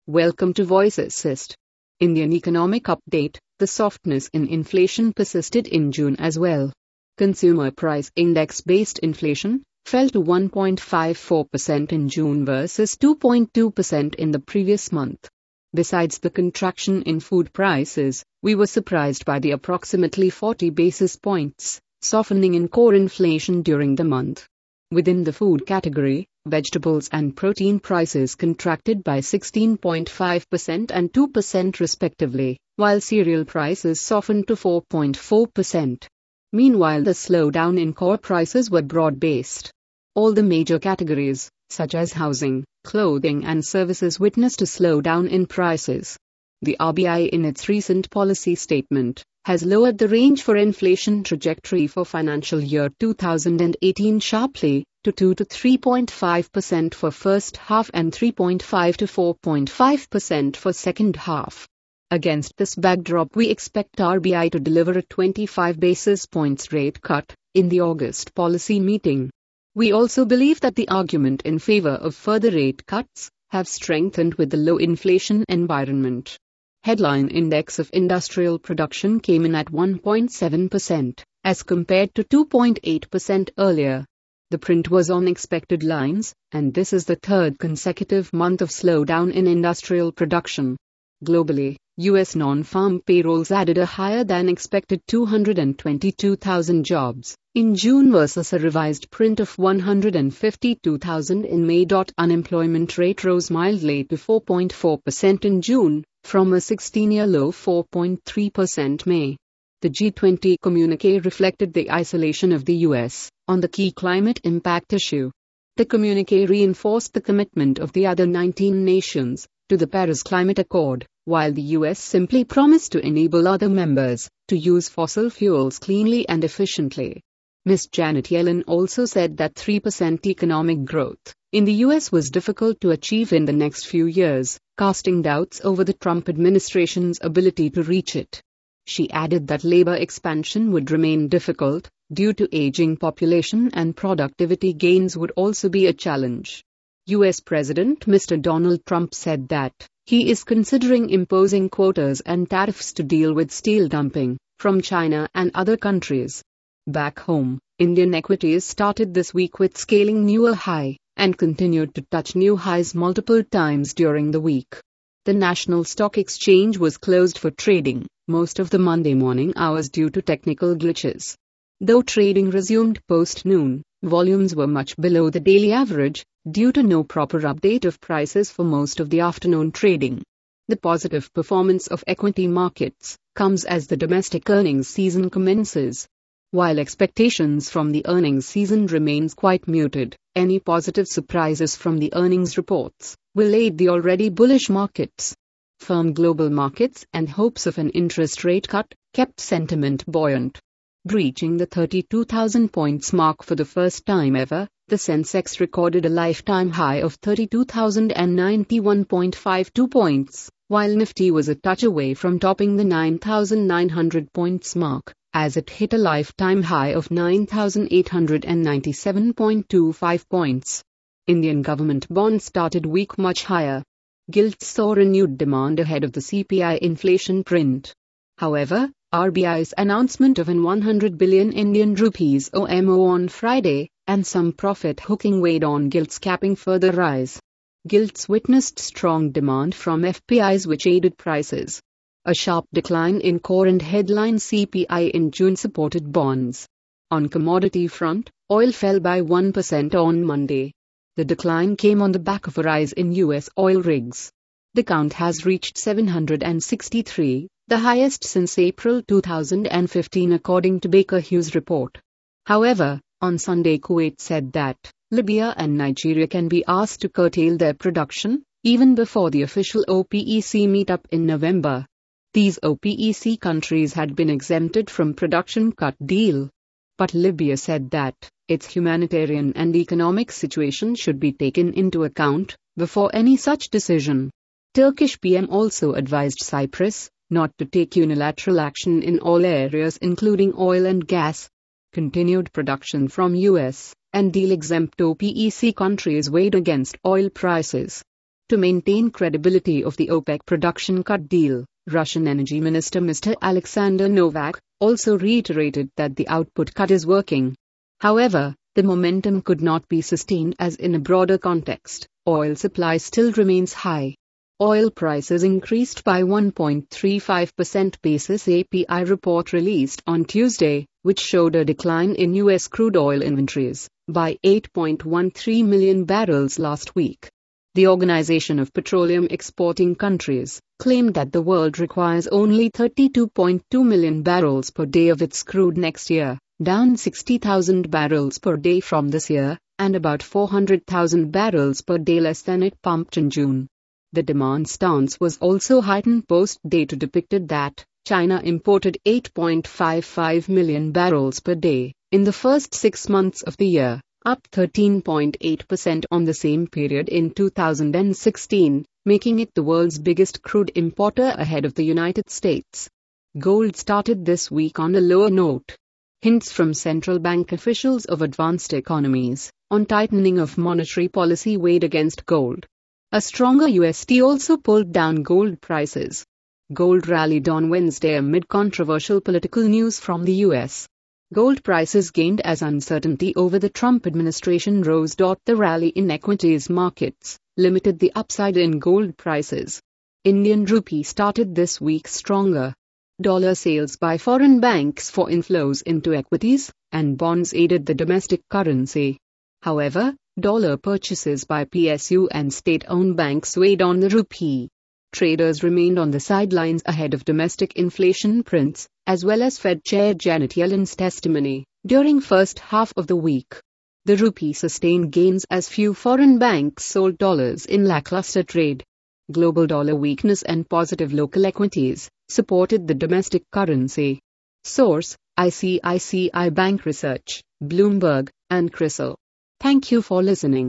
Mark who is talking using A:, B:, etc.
A: Welcome to Voice Assist. Indian economic update. The softness in inflation persisted in June as well. Consumer Price Index-based inflation fell to 1.54% in June versus 2.2% in the previous month. Besides the contraction in food prices, we were surprised by the approximately 40 basis points softening in core inflation during the month. Within the food category, vegetables and protein prices contracted by 16.5% and 2% respectively, while cereal prices softened to 4.4%. Meanwhile, the slowdown in core prices were broad-based. All the major categories, such as housing, clothing and services, witnessed a slowdown in prices. The RBI, in its recent policy statement, has lowered the range for inflation trajectory for financial year 2018 sharply, to 2 to 3.5% for first half and 3.5 to 4.5% for second half. Against this backdrop, we expect RBI to deliver a 25 basis points rate cut in the August policy meeting. We also believe that the argument in favor of further rate cuts have strengthened with the low inflation environment. Headline Index of Industrial Production came in at 1.7%, as compared to 2.8% earlier. The print was on expected lines, and this is the third consecutive month of slowdown in industrial production. Globally, U.S. non-farm payrolls added a higher than expected 222,000 jobs in June versus a revised print of 152,000 in May. Unemployment rate rose mildly to 4.4% in June, from a 16-year low 4.3% May. The G20 communiqué reflected the isolation of the U.S. on the key climate impact issue. The communiqué reinforced the commitment of the other 19 nations to the Paris Climate Accord, while the U.S. simply promised to enable other members to use fossil fuels cleanly and efficiently. Ms. Janet Yellen also said that 3% economic growth in the U.S. was difficult to achieve in the next few years, casting doubts over the Trump administration's ability to reach it. She added that labor expansion would remain difficult due to aging population, and productivity gains would also be a challenge. U.S. President Mr. Donald Trump said that he is considering imposing quotas and tariffs to deal with steel dumping from China and other countries. Back home, Indian equities started this week with scaling newer high and continued to touch new highs multiple times during the week. The National Stock Exchange was closed for trading most of the Monday morning hours due to technical glitches. Though trading resumed post-noon, volumes were much below the daily average due to no proper update of prices for most of the afternoon trading. The positive performance of equity markets comes as the domestic earnings season commences. While expectations from the earnings season remains quite muted, any positive surprises from the earnings reports will aid the already bullish markets. Firm global markets and hopes of an interest rate cut kept sentiment buoyant. Breaching the 32,000 points mark for the first time ever, the Sensex recorded a lifetime high of 32,091.52 points, while Nifty was a touch away from topping the 9,900 points mark, as it hit a lifetime high of 9,897.25 points. Indian government bonds started week much higher. Gilts saw renewed demand ahead of the CPI inflation print. However, RBI's announcement of an 100 billion Indian rupees OMO on Friday, and some profit hooking weighed on gilts, capping further rise. Gilts witnessed strong demand from FPIs, which aided prices. A sharp decline in core and headline CPI in June supported bonds. On commodity front, oil fell by 1% on Monday. The decline came on the back of a rise in U.S. oil rigs. The count has reached 763, the highest since April 2015 according to Baker Hughes report. However, on Sunday Kuwait said that Libya and Nigeria can be asked to curtail their production, even before the official OPEC meetup in November. These OPEC countries had been exempted from production cut deal. But Libya said that its humanitarian and economic situation should be taken into account before any such decision. Turkish PM also advised Cyprus not to take unilateral action in all areas including oil and gas. Continued production from US and deal-exempt OPEC countries weighed against oil prices. To maintain credibility of the OPEC production cut deal, Russian Energy Minister Mr. Alexander Novak also reiterated that the output cut is working. However, the momentum could not be sustained as in a broader context, oil supply still remains high. Oil prices increased by 1.35% basis API report released on Tuesday, which showed a decline in U.S. crude oil inventories by 8.13 million barrels last week. The Organization of Petroleum Exporting Countries claimed that the world requires only 32.2 million barrels per day of its crude next year, down 60,000 barrels per day from this year, and about 400,000 barrels per day less than it pumped in June. The demand stance was also heightened post-data depicted that China imported 8.55 million barrels per day in the first 6 months of the year, up 13.8% on the same period in 2016, making it the world's biggest crude importer ahead of the United States. Gold started this week on a lower note. Hints from central bank officials of advanced economies on tightening of monetary policy weighed against gold. A stronger USD also pulled down gold prices. Gold rallied on Wednesday amid controversial political news from the US. Gold prices gained as uncertainty over the Trump administration rose. The rally in equities markets limited the upside in gold prices. Indian rupee started this week stronger. Dollar sales by foreign banks for inflows into equities and bonds aided the domestic currency. However, dollar purchases by PSU and state-owned banks weighed on the rupee. Traders remained on the sidelines ahead of domestic inflation prints, as well as Fed Chair Janet Yellen's testimony during first half of the week. The rupee sustained gains as few foreign banks sold dollars in lackluster trade. Global dollar weakness and positive local equities supported the domestic currency. Source: ICICI Bank Research, Bloomberg, and CRISIL. Thank you for listening.